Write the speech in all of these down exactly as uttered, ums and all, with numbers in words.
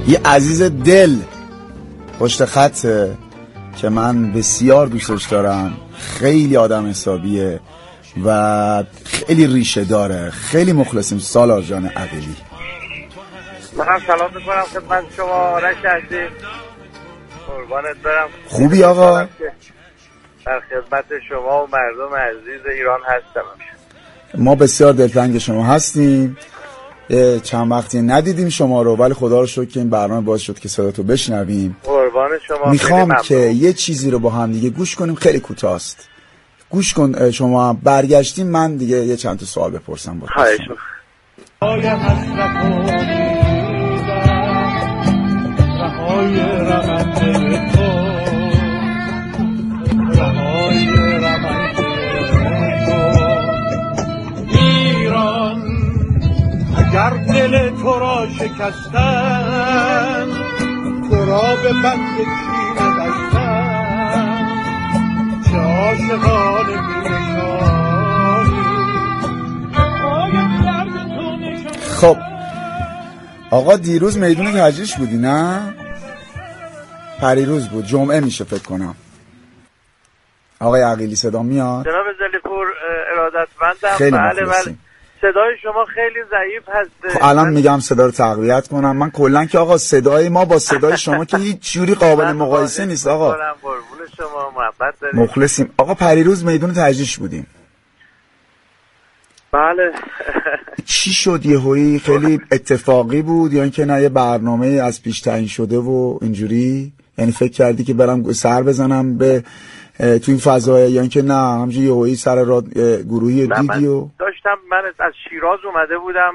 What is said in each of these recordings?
یه عزیز دل پشت خطه که من بسیار دوستش دارم، خیلی آدم حسابیه و خیلی ریشه داره. خیلی مخلصیم سالار جان عقیلی. منم سلام میکنم خدمت شما آرش عزیز، قربانت برم. خوبی آقا؟ در خدمت شما و مردم عزیز ایران هستم. ما بسیار دلتنگ شما هستیم. چند وقتی ندیدیم شما رو، ولی خدا رو شکر که این برنامه باعث شد که صداتو بشنویم. قربان شما. میخوام که یه چیزی رو با هم دیگه گوش کنیم، خیلی کوتاست. گوش کن. شما برگشتیم من دیگه یه چند تا سوال بپرسم با خواهش اگر دل تو را شکستن، تو را به بند کینه بستن، چه عاشقان بی‌نشانی آیم درد تو نشان. خب آقا دیروز میدون تجریش بودی نه؟ پریروز بود، جمعه میشه فکر کنم. آقای عقیلی صدا میاد؟ جناب زلیپور ارادتمندم. خیلی بله مخلصیم. بله. صدای شما خیلی ضعیف هست. خب الان میگم صدا رو تقویت کنم. من کلا که آقا صدای ما با صدای شما که هیچ جوری قابل مقایسه نیست آقا. قربون شما، محبت دارید. مخلصیم. آقا پریروز میدون تجریش بودیم. بله. چی شد یهویی؟ خیلی اتفاقی بود یا اینکه نه یه برنامه از پیش تعیین شده و اینجوری؟ یعنی فکر کردی که برم سر بزنم به تو این فضای یا اینکه نه همونجوری یهویی سر راه گروهی دیدی و داشتم؟ من از شیراز اومده بودم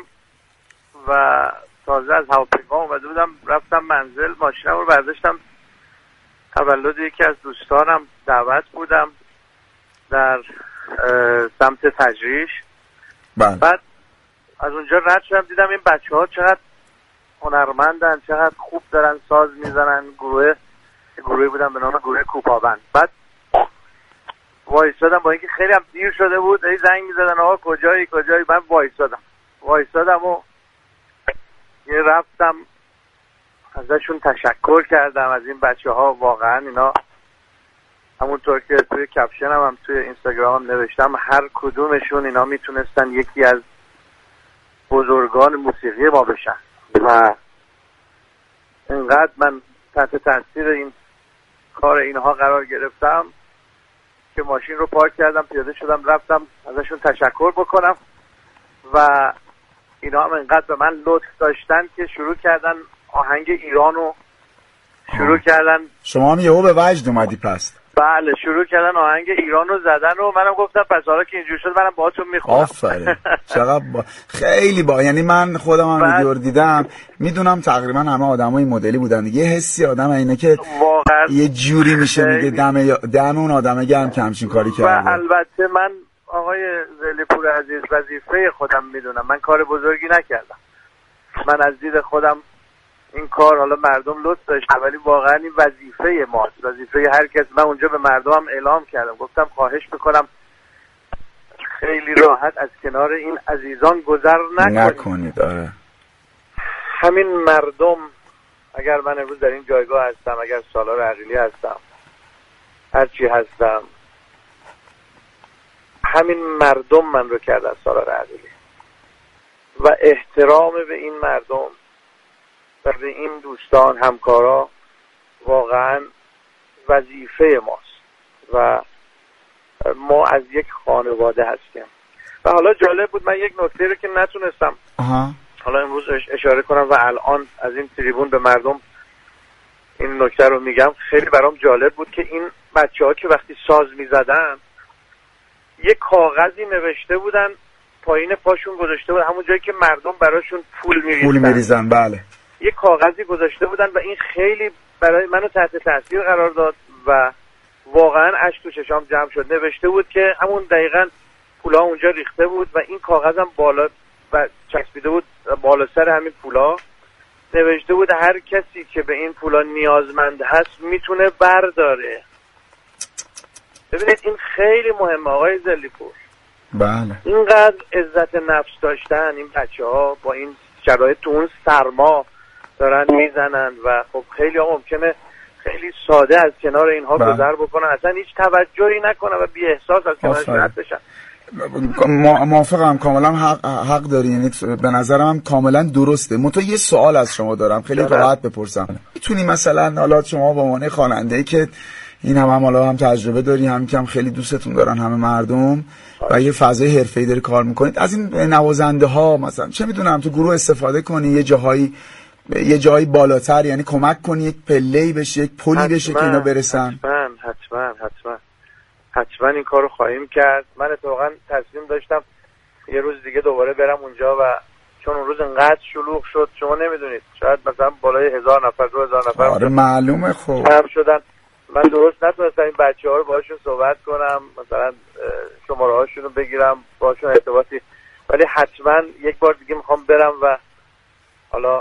و تازه از هواپیما اومده بودم، رفتم منزل، ماشینم رو برداشتم، تولد یکی از دوستانم دعوت بودم در سمت تجریش. بله. بعد از اونجا رد شدم، دیدم این بچه ها چقدر هنرمندن، چقدر خوب دارن ساز میزنن. گروه گروهی بودن به نام گروه کوپابند. بعد وایسادم، با اینکه خیلی هم دیر شده بود، ای زنگ میزدن آقا کجایی کجایی. من وایسادم وایسادم و یه رفتم ازشون تشکر کردم از این بچه ها. واقعا اینا همونطور که توی کپشنم هم, هم توی اینستاگرام نوشتم، هر کدومشون اینا میتونستن یکی از بزرگان موسیقی ما بشن و اینقدر من تحت تاثیر این کار اینها قرار گرفتم که ماشین رو پارک کردم، پیاده شدم رفتم ازشون تشکر بکنم و اینا هم اینقدر به من لطف داشتن که شروع کردن آهنگ ایرانو شروع کردن. شما هم یهو به وجد اومدی پس؟ بله، شروع کردن آهنگ ایرانو زدن و منم گفتم پس حالا که اینجور شد منم باهاتون میخونم. آفرین. چقدر با... خیلی با، یعنی من خودم هم ویدیو رو دیدم، میدونم تقریبا همه آدمای این مدلی بودن. یه حسی آدم اینه که واقعا یه جوری میشه میگه دم دم اون آدمه گرم که همچین کاری کرده. و البته من آقای زلیپور عزیز وظیفه خودم میدونم، من کار بزرگی نکردم. من از دید خودم این کار حالا مردم لطف داشتن، ولی واقعا این وظیفه ماست، وظیفه هر کس. من اونجا به مردمم اعلام کردم، گفتم خواهش میکنم خیلی راحت از کنار این عزیزان گذر نکنید. نکنید. آره. همین مردم، اگر من امروز در این جایگاه هستم، اگر سالار عقیلی هستم، هر چی هستم، همین مردم من رو کردن سالار عقیلی و احترام به این مردم و به این دوستان همکارا واقعا وظیفه ماست و ما از یک خانواده هستیم. و حالا جالب بود، من یک نکته رو که نتونستم آها. حالا امروز اشاره کنم و الان از این تریبون به مردم این نکته رو میگم، خیلی برام جالب بود که این بچه ها که وقتی ساز میزدن یک کاغذی نوشته بودن پایین پاشون گذاشته بودن، همون جایی که مردم براشون پول میریزن پول میریزن بله، یک کاغذی گذاشته بودن و این خیلی برای منو تحت تاثیر قرار داد و واقعا اشک تو چشام جمع شد. نوشته بود که همون دقیقاً پولا اونجا ریخته بود و این کاغذم بالا و چسبیده بود بالا سر همین پولا، نوشته بود هر کسی که به این پولا نیازمند هست میتونه برداره. ببینید این خیلی مهمه آقای زلیپور. بله. اینقدر عزت نفس داشتن این بچه ها با این شرایط تو اون سرما دارن میزنن و خب خیلی ها ممکنه خیلی ساده از کنار اینها گذر بکنن، اصلا هیچ توجهی نکنن و بی احساس از کنارش رد بشن. موافقم، کاملا حق, حق داری، یعنی به نظرم هم کاملا درسته. منتها یه سوال از شما دارم خیلی راحت بپرسم، میتونی مثلا حالا شما به عنوان خواننده‌ای که این هم هم حالا هم تجربه داری، هم که هم خیلی دوستتون دارن همه مردم و یه فضای حرفه‌ای داری کار میکنید، از این نوازنده ها مثلا چه میدونم تو گروه استفاده کنی، یه جاهایی یه جایی بالاتر، یعنی کمک کنی یک پله‌ای بشه، یک پلی بشه که اینا برسن؟ حتما حتما حتما حتما این کارو خواهیم کرد. من اتفاقا تصمیم داشتم یه روز دیگه دوباره برم اونجا و چون اون روز انقدر شلوغ شد شما نمیدونید، شاید مثلا بالای هزار نفر دو هزار نفر آره معلومه خب هم شدن. من درست نتونستم این بچه ها رو باشون صحبت کنم، مثلا شماره هاشون رو بگیرم باشون ارتباطی، ولی حتما یک بار دیگه میخوام برم و حالا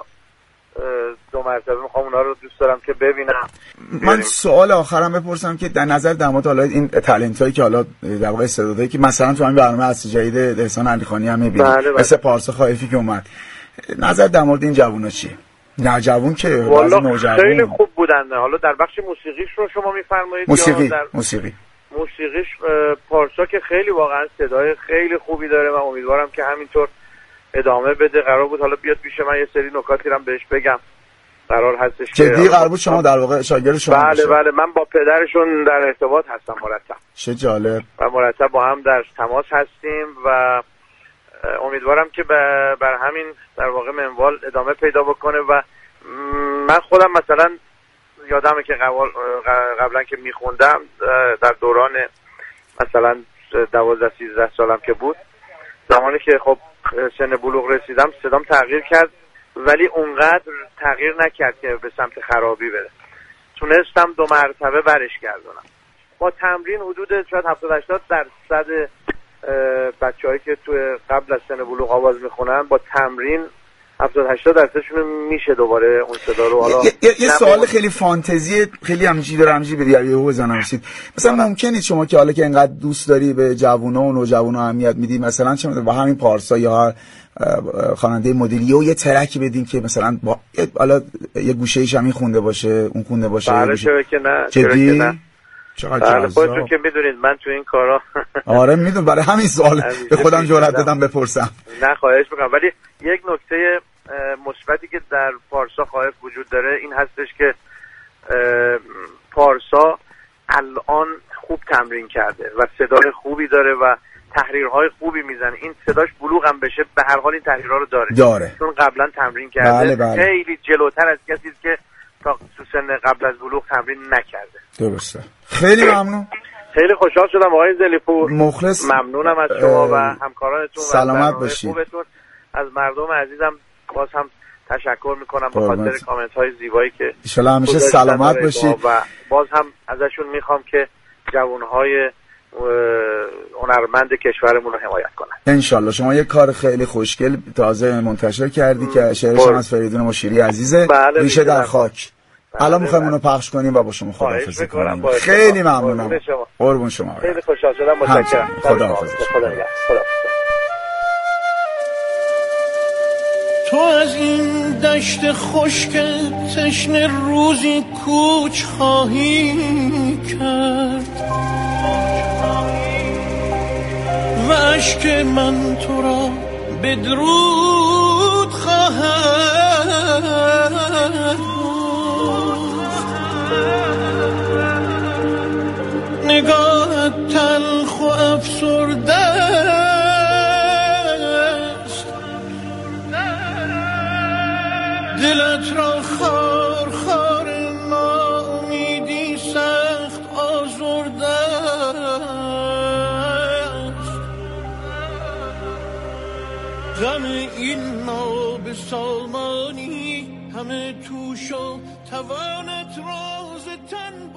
دو مرتبه میخوام اونا رو دوست دارم که ببینم. من سوال آخرم بپرسم که در نظر در مورد حالا این تالنت هایی که حالا در واقع استعدادایی که مثلا تو همین برنامه اصل جدید احسان علیخانی هم میبینیم، بله بله. مثل پارسا خائفی که اومد، نظر در مورد این جوونا چیه؟ نه جوون که والا خیلی خوب بودن. حالا در بخش موسیقیش رو شما میفرمایید؟ موسیقی در موسیقی موسیقیش پارسا که خیلی واقعا صدای خیلی خوبی داره و امیدوارم که همینطور ادامه بده. قرار بود حالا بیاد پیش من یه سری نکاتی رو بهش بگم، قرار هستش که جدی قرار بود شما در واقع شاگرد شما بله بشه. بله من با پدرشون در ارتباط هستم مرتب. چه جالب. و مرتب با هم در تماس هستیم و امیدوارم که بر همین در واقع منوال ادامه پیدا بکنه. و من خودم مثلا یادمه که قبلا که میخوندم در دوران مثلا دوازده سیزده سالم که بود، زمانی که خب سن بلوغ رسیدم صدام تغییر کرد، ولی اونقدر تغییر نکرد که به سمت خرابی بره. تونستم دو مرتبه برش گردونم با تمرین. حدود شاید هفتاد هشتاد درصد بچه‌هایی که تو قبل از سن بلوغ آواز میخونن با تمرین هفتاد هشتاد درصدشون میشه دوباره اون صدا رو. حالا یه, یه سوال خیلی فانتزی خیلی همینجوری داره همینجوری به دیگه بزنم رسید، مثلا ممکنه شما که حالا که اینقدر دوست داری به جوونا و نوجوانا اهمیت میدی، مثلا چه با همین پارسا یا هر خواننده مدلی و یه ترکی بدین که مثلا با حالا یه گوشه‌ایش هم خونده باشه اون خونده باشه؟ بله چرا که نه، چرا که نه. بله خودتون که میدونید من تو این کارا آره میدونم، برای همین سوال به خودم جرأت دادم بپرسم. نه خواهش میکنم. ولی یک نکته مثبتی که در پارسا خائف وجود داره این هستش که پارسا الان خوب تمرین کرده و صدای خوبی داره و تحریرهای خوبی میزنه. این صداش بلوغ هم بشه به هر حال این تحریرها رو داره داره چون قبلا تمرین کرده. بله بله. خیلی جلوتر از کسی که تا سن قبل از بلوغ تمرین نکرده. درسته. خیلی ممنون. خیلی خوشحال شدم آقای زلیپور. مخلص. ممنونم از شما و همکارانتون. سلامت باشید. از مردم عزیزم باز هم تشکر میکنم به خاطر کامنت های زیبایی که ان شاء الله همیشه سلامت باشید و باز هم ازشون میخوام که جوانهای هنرمند کشورمون رو حمایت کنن ان شاء الله. شما یه کار خیلی خوشگل تازه منتشر کردی که شعرش از فریدون مشیری عزیزه، بله ریشه در خاک. الان میخوایم اونو پخش کنیم و با شما خداحافظی کنیم. خیلی ممنونم. قربون شما. خیلی خوشحال شدم. متشکرم. خداحافظ. خدا نگهدار. تو از این دشت خشک تشنه روزی کوچ خواهی کرد و اشک من تو را بدرود خواهد نگاهت تلخ و افسرده دلت را خار خار ناامیدی سخت آزرده است. غم این ناب سالمانی همه توش و توانت راز تن